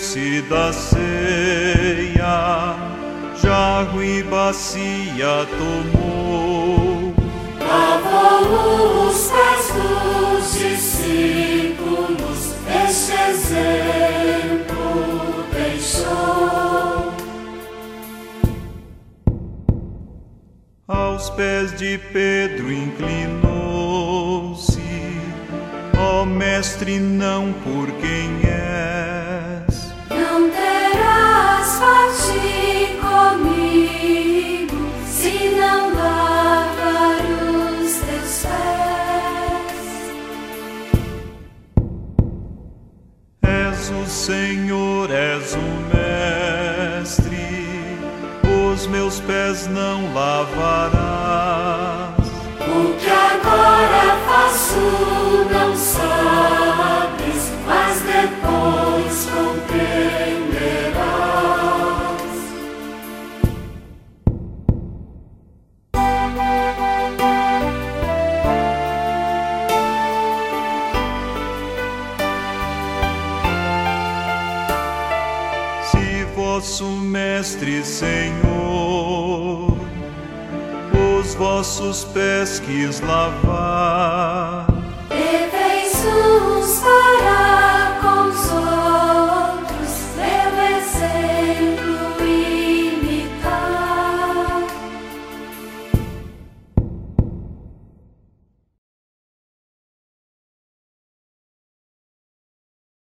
serviu-se da ceia, jarro e bacia tomou, lavou os pés dos discípulos, este exemplo deixou. Aos pés de Pedro inclinou-se: ó Mestre, não por quem és, Não terás parte comigo, se não lavar os teus pés. és o Senhor, és o Mestre, os meus pés não lavarás. O que agora faço não sabes, mas depois compreenderás. Se vosso Mestre, Senhor, os vossos pés quis lavar,